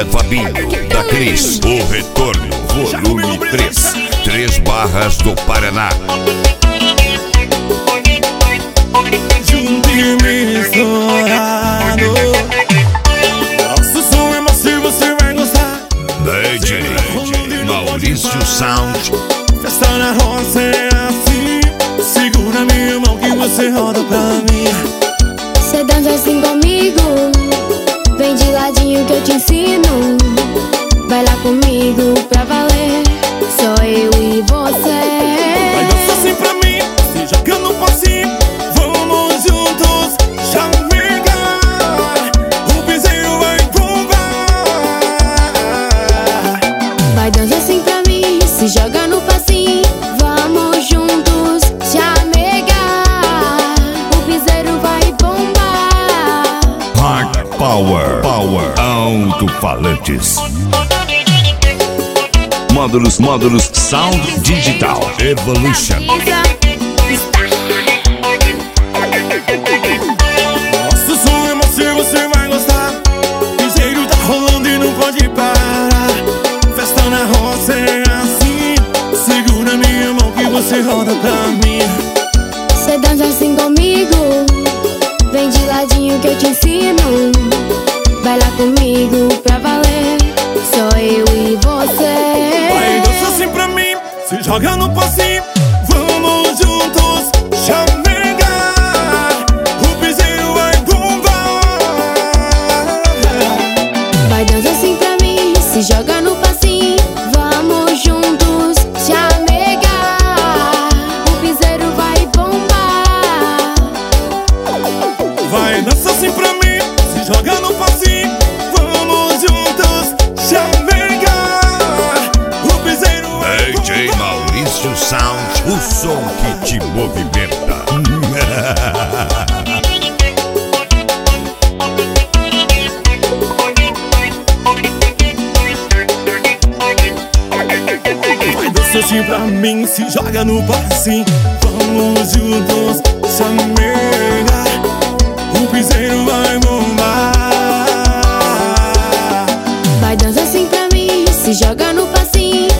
Maria Fabinho, da Cris, O Retorno, volume 3, 3 Barras do Paraná. Junto e misturado, nosso som é macio, você vai gostar. DJ Maurício Sound. Festa na roça é assim, segura minha mão que você roda pra mim. Cê dança assim comigo, vem de ladinho que eu te ensino. Vai lá comigo pra valer, só eu e você. Vai dançar assim pra mim, se joga no passinho. Vamos juntos chamegar, o piseiro vai bombar. Vai dançar assim pra mim, se joga no passinho. Vamos juntos chamegar, o piseiro vai bombar. Hard Power, alto-falantes. Módulos Sound Digital Evolution. Nosso som é macio, você vai gostar. Piseiro tá rolando e não pode parar. Festa na roça é assim, segura minha mão que você roda pra mim. Cê dança assim comigo, vem de ladinho que eu te ensino. Vai lá comigo pra valer, só eu e você. Vai dançar assim pra mim, se joga no passinho. Vamos juntos chamegar, o piseiro vai bombar. Vai dançar assim pra mim, se joga no passinho. Vamos juntos chamegar, o piseiro vai bombar. Vai dançar assim pra mim, se joga no passinho. Vamos juntos chamegar, o piseiro vai DJ Maurício Sound, o som que te movimenta. Vai dançar assim pra mim, se joga no passinho. Vamos juntos chamegar, o piseiro vai bombar. Vai dançar assim pra mim, se joga no passinho.